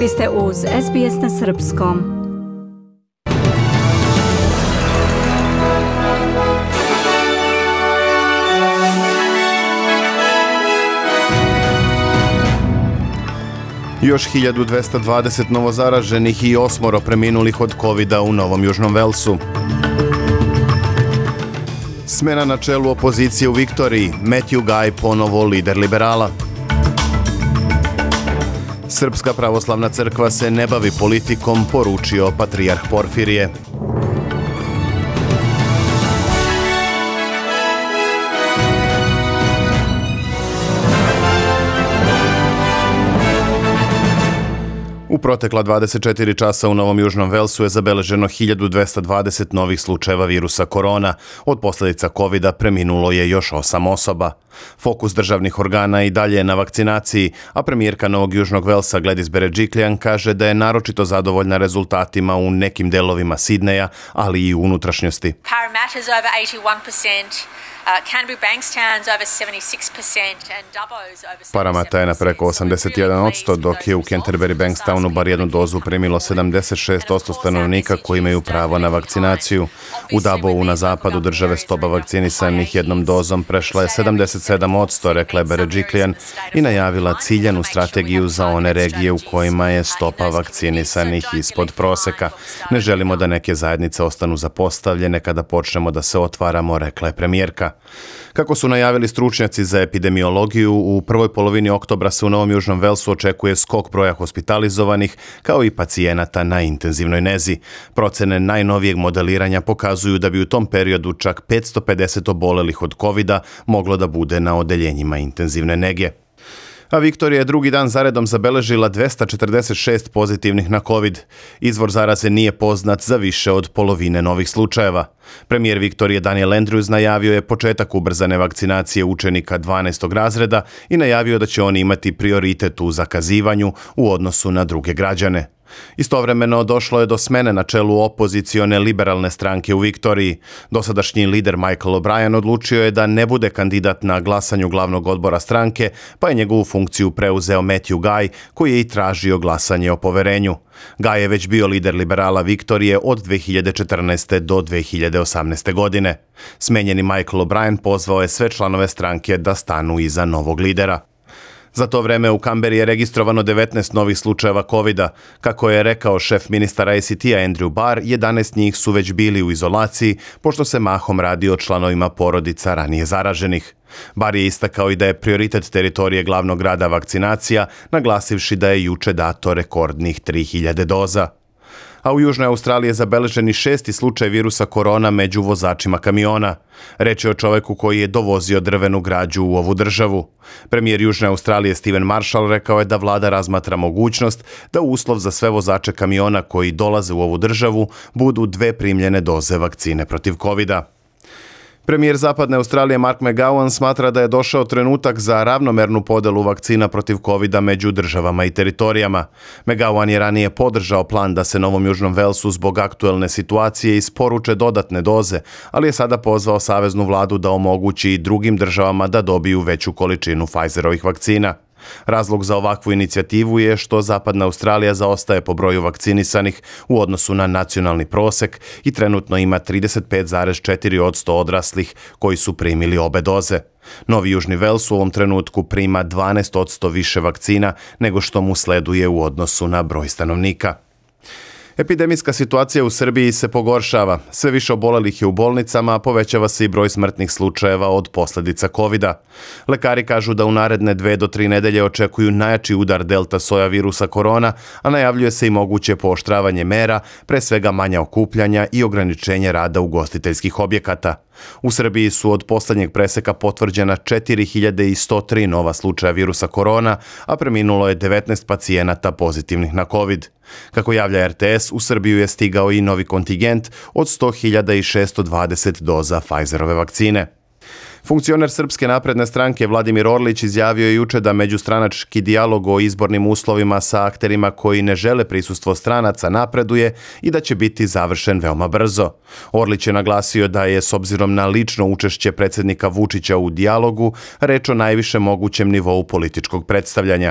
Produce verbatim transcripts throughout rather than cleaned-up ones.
Vi ste uz S B S na srpskom. Još hiljadu dvesta dvadeset novozaraženih i osmoro preminulih od kovida u Novom Južnom Velsu. Smena na čelu opozicije u Viktoriji, Matthew Guy ponovo lider liberala. Srpska pravoslavna crkva se ne bavi politikom, poručio patrijarh Porfirije. U protekla dvadeset četiri časa u Novom Južnom Velsu je zabeleženo hiljadu dvesta dvadeset novih slučajeva virusa korona. Od posljedica kovida preminulo je još osam osoba. Fokus državnih organa i dalje je na vakcinaciji, a premijerka Novog Južnog Velsa Gladys Berejiklian kaže da je naročito zadovoljna rezultatima u nekim delovima Sidneja, ali i u unutrašnjosti. Parramatta's over eighty-one percent. Uh, Canterbury Bankstown's over seventy-six percent and Dubbo's over Parramatta je na preko osamdeset jedan posto, dok je u Canterbury Bankstownu bar jednu dozu primilo sedamdeset šest posto stanovnika koji imaju pravo na vakcinaciju. U Dubbovu na zapadu države stopa vakcinisanih jednom dozom prešla je sedamdeset sedam posto, rekla je Berejiklian i najavila ciljanu strategiju za one regije u kojima je stopa vakcinisanih ispod proseka. Ne želimo da neke zajednice ostanu zapostavljene kada počnemo da se otvaramo, rekla je premijerka. Kako su najavili stručnjaci za epidemiologiju, u prvoj polovini oktobra se u Novom Južnom Velsu očekuje skok broja hospitalizovanih kao i pacijenata na intenzivnoj nezi. Procene najnovijeg modeliranja pokazuju da bi u tom periodu čak petsto pedeset obolelih od kovida moglo da bude na odeljenjima intenzivne nege. A Viktorija je drugi dan zaredom zabeležila dvesta četrdeset šest pozitivnih na COVID. Izvor zaraze nije poznat za više od polovine novih slučajeva. Premijer Viktorije Daniel Andrews najavio je početak ubrzane vakcinacije učenika dvanaestog razreda i najavio da će oni imati prioritet u zakazivanju u odnosu na druge građane. Istovremeno došlo je do smene na čelu opozicione liberalne stranke u Viktoriji. Dosadašnji lider Michael O'Brien odlučio je da ne bude kandidat na glasanju glavnog odbora stranke, pa je njegovu funkciju preuzeo Matthew Guy, koji je i tražio glasanje o poverenju. Guy je već bio lider liberala Viktorije od dve hiljade četrnaeste. do dve hiljade osamnaeste. godine. Smenjeni Michael O'Brien pozvao je sve članove stranke da stanu iza novog lidera. Za to vreme u Kamberi je registrovano devetnaest novih slučajeva kovida. Kako je rekao šef ministara A C T-a Andrew Barr, jedanaest njih su već bili u izolaciji, pošto se mahom radi o članovima porodica ranije zaraženih. Barr je istakao i da je prioritet teritorije glavnog grada vakcinacija, naglasivši da je juče dato rekordnih tri hiljade doza. A u Južnoj Australiji je zabeležen i šesti slučaj virusa korona među vozačima kamiona. Reč je o čoveku koji je dovozio drvenu građu u ovu državu. Premijer Južne Australije Stephen Marshall rekao je da vlada razmatra mogućnost da uslov za sve vozače kamiona koji dolaze u ovu državu budu dve primljene doze vakcine protiv kovida. Premijer Zapadne Australije Mark McGowan smatra da je došao trenutak za ravnomernu podelu vakcina protiv kovida među državama i teritorijama. McGowan je ranije podržao plan da se Novom Južnom Velsu zbog aktuelne situacije isporuče dodatne doze, ali je sada pozvao saveznu vladu da omogući i drugim državama da dobiju veću količinu Pfizerovih vakcina. Razlog za ovakvu inicijativu je što Zapadna Australija zaostaje po broju vakcinisanih u odnosu na nacionalni prosek i trenutno ima trideset pet zarez četiri posto odraslih koji su primili obe doze. Novi Južni Vels u ovom trenutku prima dvanaest posto više vakcina nego što mu sleduje u odnosu na broj stanovnika. Epidemijska situacija u Srbiji se pogoršava. Sve više obolelih je u bolnicama, a povećava se i broj smrtnih slučajeva od posljedica kovida. Lekari kažu da u naredne dve do tri nedelje očekuju najjači udar delta soja virusa korona, a najavljuje se i moguće pooštravanje mera, pre svega manja okupljanja i ograničenje rada ugostiteljskih objekata. U Srbiji su od posljednjeg preseka potvrđena četiri hiljade sto tri nova slučaja virusa korona, a preminulo je devetnaest pacijenata pozitivnih na COVID. Kako javlja R T S, u Srbiju je stigao i novi kontingent od sto hiljada šesto dvadeset doza Pfizerove vakcine. Funkcioner Srpske napredne stranke Vladimir Orlić izjavio je juče da međustranački dijalog o izbornim uslovima sa akterima koji ne žele prisustvo stranaca napreduje i da će biti završen veoma brzo. Orlić je naglasio da je, s obzirom na lično učešće predsjednika Vučića u dijalogu, reč o najviše mogućem nivou političkog predstavljanja.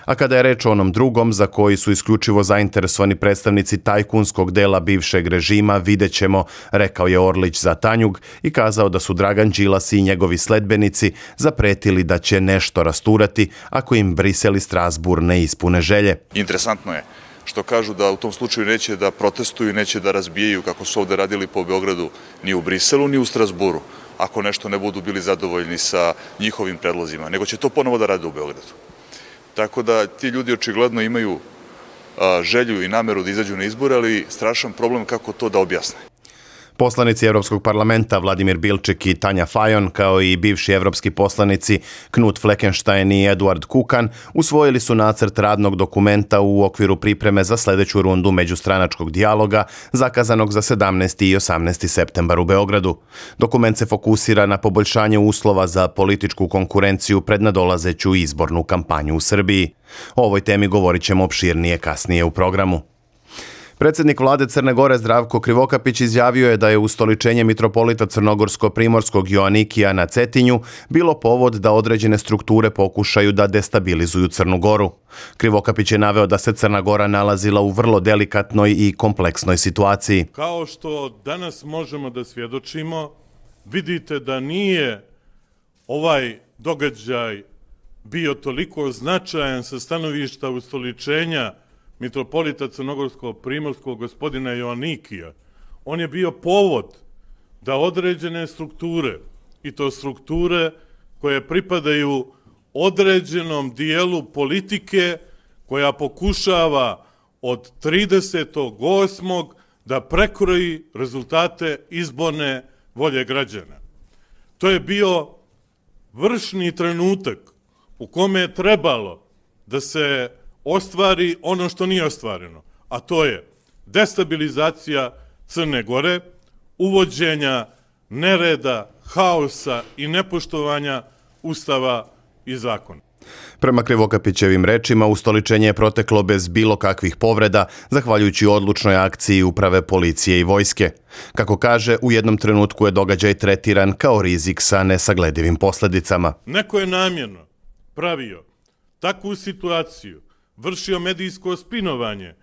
A kada je reč o onom drugom, za koji su isključivo zainteresovani predstavnici tajkunskog dela bivšeg režima, vidjet ćemo, rekao je Orlić za Tanjug i kazao da su Dragan Đilas i njegovi sledbenici zapretili da će nešto rasturati ako im Brisel i Strasbourg ne ispune želje. Interesantno je što kažu da u tom slučaju neće da protestuju, neće da razbijaju kako su ovde radili po Beogradu ni u Briselu ni u Strasbourgu, ako nešto ne budu bili zadovoljni sa njihovim predlozima, nego će to ponovo da rade u Beogradu. Tako da ti ljudi očigledno imaju a, želju i nameru da izađu na izbore, ali strašan problem kako to da objasne. Poslanici Evropskog parlamenta Vladimir Bilčik i Tanja Fajon, kao i bivši evropski poslanici Knut Fleckenstein i Eduard Kukan, usvojili su nacrt radnog dokumenta u okviru pripreme za sljedeću rundu međustranačkog dijaloga, zakazanog za sedamnaesti i osamnaesti septembar u Beogradu. Dokument se fokusira na poboljšanje uslova za političku konkurenciju pred nadolazeću izbornu kampanju u Srbiji. O ovoj temi govorit ćemo opširnije kasnije u programu. Predsjednik vlade Crne Gore Zdravko Krivokapić izjavio je da je ustoličenje mitropolita crnogorsko-primorskog Joanikija na Cetinju bilo povod da određene strukture pokušaju da destabilizuju Crnu Goru. Krivokapić je naveo da se Crna Gora nalazila u vrlo delikatnoj i kompleksnoj situaciji. Kao što danas možemo da svjedočimo, vidite da nije ovaj događaj bio toliko značajan sa stanovišta ustoličenja mitropolita crnogorsko-primorskog gospodina Joanikija. On je bio povod da određene strukture, i to strukture koje pripadaju određenom dijelu politike koja pokušava od tridesetog osmog da prekroji rezultate izborne volje građana. To je bio vršni trenutak u kome je trebalo da se ostvari ono što nije ostvareno, a to je destabilizacija Crne Gore, uvođenja nereda, haosa i nepoštovanja Ustava i zakona. Prema Krivokapićevim rečima, ustoličenje je proteklo bez bilo kakvih povreda, zahvaljujući odlučnoj akciji uprave policije i vojske. Kako kaže, u jednom trenutku je događaj tretiran kao rizik sa nesagledivim posljedicama. Neko je namjerno pravio takvu situaciju, vršio medijsko spinovanje,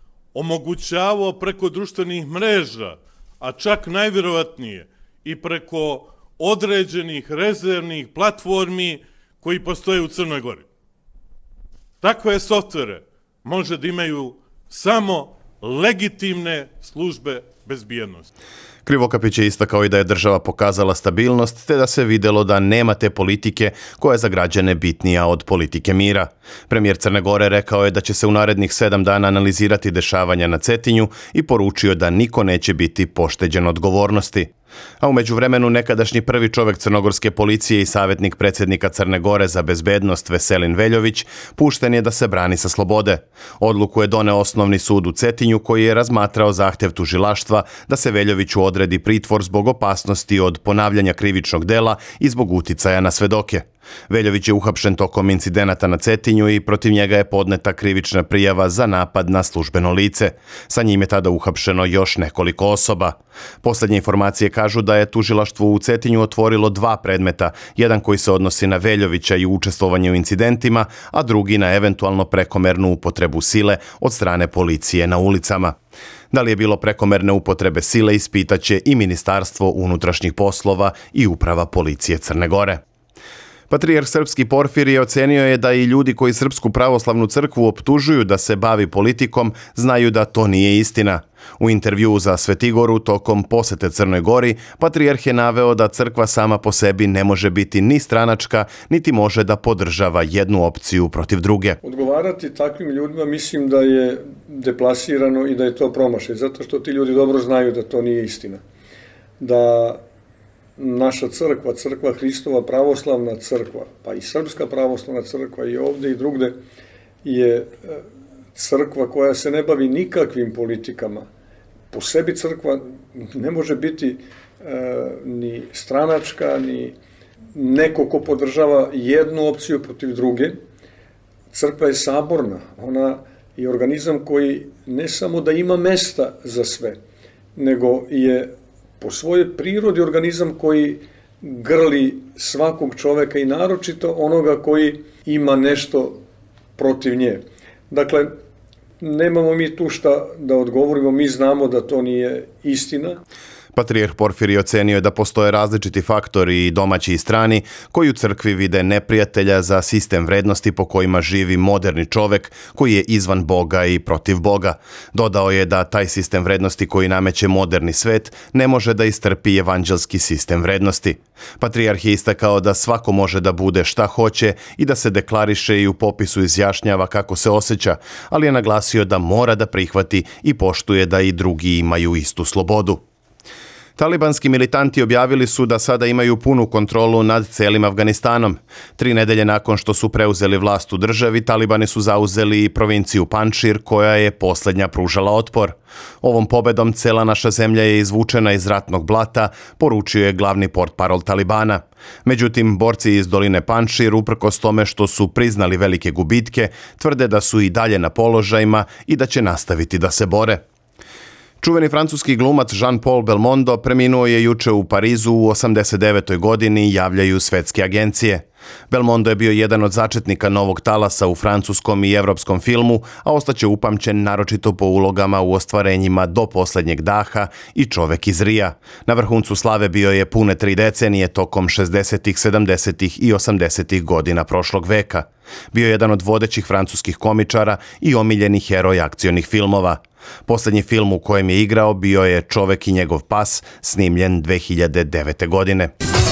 omogućavao preko društvenih mreža, a čak najvjerovatnije i preko određenih rezervnih platformi koji postoje u Crnoj Gori. Takve softvere može da imaju samo legitimne službe bezbjednosti. Krivokapić je istakao i da je država pokazala stabilnost, te da se vidjelo da nema te politike koja je za građane bitnija od politike mira. Premijer Crne Gore rekao je da će se u narednih sedam dana analizirati dešavanja na Cetinju i poručio da niko neće biti pošteđen odgovornosti. A u međuvremenu nekadašnji prvi čovjek crnogorske policije i savjetnik predsjednika Crne Gore za bezbednost Veselin Veljović pušten je da se brani sa slobode. Odluku je doneo Osnovni sud u Cetinju koji je razmatrao zahtjev tužilaštva da se Veljoviću odredi pritvor zbog opasnosti od ponavljanja krivičnog dela i zbog uticaja na svedoke. Veljović je uhapšen tokom incidenata na Cetinju i protiv njega je podneta krivična prijava za napad na službeno lice. Sa njim je tada uhapšeno još nekoliko osoba. Posljednje informacije kažu da je tužilaštvo u Cetinju otvorilo dva predmeta, jedan koji se odnosi na Veljovića i učestvovanje u incidentima, a drugi na eventualno prekomernu upotrebu sile od strane policije na ulicama. Da li je bilo prekomerne upotrebe sile ispitaće i Ministarstvo unutrašnjih poslova i Uprava policije Crne Gore. Patrijarh srpski Porfirije ocenio je da i ljudi koji Srpsku pravoslavnu crkvu optužuju da se bavi politikom znaju da to nije istina. U intervjuu za Svetigoru tokom posete Crnoj Gori, patrijarh je naveo da crkva sama po sebi ne može biti ni stranačka, niti može da podržava jednu opciju protiv druge. Odgovarati takvim ljudima mislim da je deplasirano i da je to promašaj, zato što ti ljudi dobro znaju da to nije istina. Da naša crkva, crkva Hristova pravoslavna crkva, pa i Srpska pravoslavna crkva i ovdje i drugde, je crkva koja se ne bavi nikakvim politikama. Po sebi crkva ne može biti e, ni stranačka, ni neko ko podržava jednu opciju protiv druge. Crkva je saborna, ona je organizam koji ne samo da ima mesta za sve, nego je po svojoj prirodi organizam koji grli svakog čoveka i naročito onoga koji ima nešto protiv nje. Dakle, nemamo mi tu šta da odgovorimo, mi znamo da to nije istina. Patrijarh Porfirije ocenio je da postoje različiti faktori, domaći i strani, koji u crkvi vide neprijatelja za sistem vrednosti po kojima živi moderni čovek koji je izvan Boga i protiv Boga. Dodao je da taj sistem vrednosti koji nameće moderni svet ne može da istrpi evanđelski sistem vrednosti. Patrijarh je istakao da svako može da bude šta hoće i da se deklariše i u popisu izjašnjava kako se osjeća, ali je naglasio da mora da prihvati i poštuje da i drugi imaju istu slobodu. Talibanski militanti objavili su da sada imaju punu kontrolu nad celim Afganistanom. Tri nedelje nakon što su preuzeli vlast u državi, talibani su zauzeli i provinciju Panjšir, koja je posljednja pružala otpor. Ovom pobedom cela naša zemlja je izvučena iz ratnog blata, poručio je glavni portparol Talibana. Međutim, borci iz doline Panjšir, uprkos tome što su priznali velike gubitke, tvrde da su i dalje na položajima i da će nastaviti da se bore. Čuveni francuski glumac Jean-Paul Belmondo preminuo je juče u Parizu u osamdeset devetoj godini, javljaju svetske agencije. Belmondo je bio jedan od začetnika novog talasa u francuskom i evropskom filmu, a ostaće upamćen naročito po ulogama u ostvarenjima Do poslednjeg daha i Čovek iz Rija. Na vrhuncu slave bio je pune tri decenije tokom šezdesetih, sedamdesetih i osamdesetih godina prošlog veka. Bio je jedan od vodećih francuskih komičara i omiljeni heroj akcionih filmova. Poslednji film u kojem je igrao bio je Čovek i njegov pas, snimljen dve hiljade devete. godine.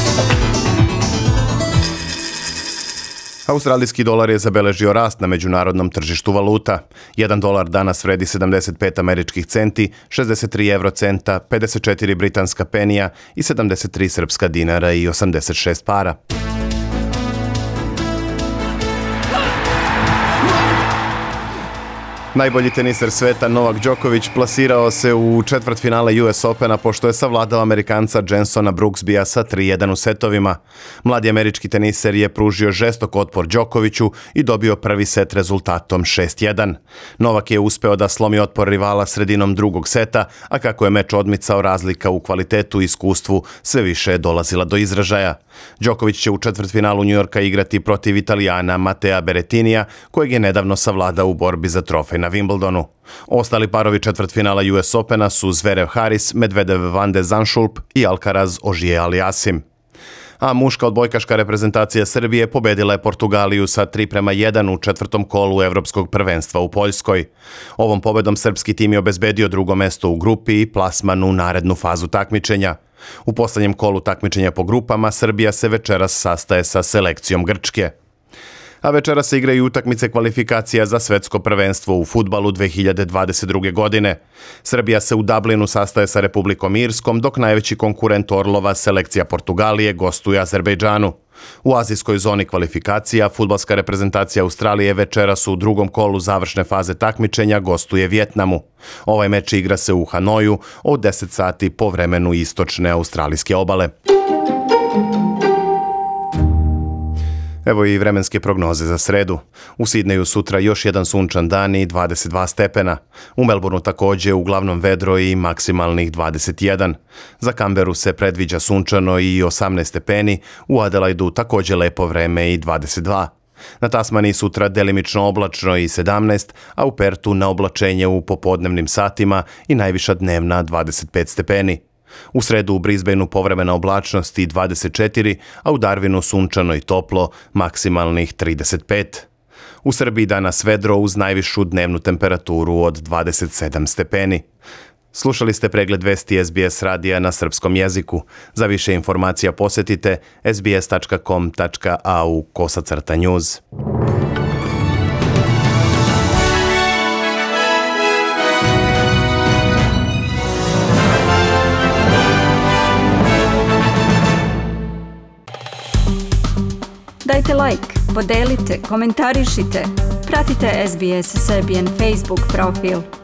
Australijski dolar je zabeležio rast na međunarodnom tržištu valuta. Jedan dolar danas vredi sedamdeset pet američkih centi, šezdeset tri evrocenta, pedeset četiri britanska penija i sedamdeset tri srpska dinara i osamdeset šest para. Najbolji teniser sveta Novak Đoković plasirao se u četvrtfinale U S Opena pošto je savladao Amerikanca Jensona Brooksbya sa tri jedan u setovima. Mladi američki teniser je pružio žestok otpor Đokoviću i dobio prvi set rezultatom šest jedan. Novak je uspeo da slomi otpor rivala sredinom drugog seta, a kako je meč odmicao, razlika u kvalitetu i iskustvu sve više je dolazila do izražaja. Đoković će u četvrtfinalu Njujorka igrati protiv Italijana Matea Berrettinija, kojeg je nedavno savladao u borbi za trofej na Wimbledonu. Ostali parovi četvrtfinala U S Opena su Zverev Haris, Medvedev Van de Zandschulp i Alcaraz Ogier Aliassime. A muška odbojkaška reprezentacija Srbije pobedila je Portugaliju sa tri prema jedan u četvrtom kolu Evropskog prvenstva u Poljskoj. Ovom pobedom srpski tim je obezbedio drugo mesto u grupi i plasman u narednu fazu takmičenja. U poslednjem kolu takmičenja po grupama Srbija se večeras sastaje sa selekcijom Grčke. A večera se igraju utakmice kvalifikacija za svetsko prvenstvo u fudbalu dve hiljade dvadeset druge. godine. Srbija se u Dublinu sastaje sa Republikom Irskom, dok najveći konkurent Orlova, selekcija Portugalije, gostuje Azerbejdžanu. U azijskoj zoni kvalifikacija fudbalska reprezentacija Australije večeras u drugom kolu završne faze takmičenja gostuje Vjetnamu. Ovaj meč igra se u Hanoju od deset sati po vremenu istočne australijske obale. Evo i vremenske prognoze za sredu. U Sidneju sutra još jedan sunčan dan i dvadeset dva stepena. U Melbourneu takođe uglavnom vedro i maksimalnih dvadeset jedan. Za Kamberu se predviđa sunčano i osamnaest stepeni, u Adelaidu takođe lepo vreme i dvadeset dva. Na Tasmaniji sutra delimično oblačno i sedamnaest, a u Pertu na oblačenje u popodnevnim satima i najviša dnevna dvadeset pet stepeni. U sredu u Brisbaneu povremena oblačnost i dvadeset četiri, a u Darwinu sunčano i toplo, maksimalnih trideset pet. U Srbiji danas vedro uz najvišu dnevnu temperaturu od dvadeset sedam stepeni. Slušali ste pregled vesti S B S radija na srpskom jeziku. Za više informacija posetite s b s tačka com tačka a u kosacrta news. Dajte like, podelite, komentarišite. Pratite S B S Serbian Facebook profil.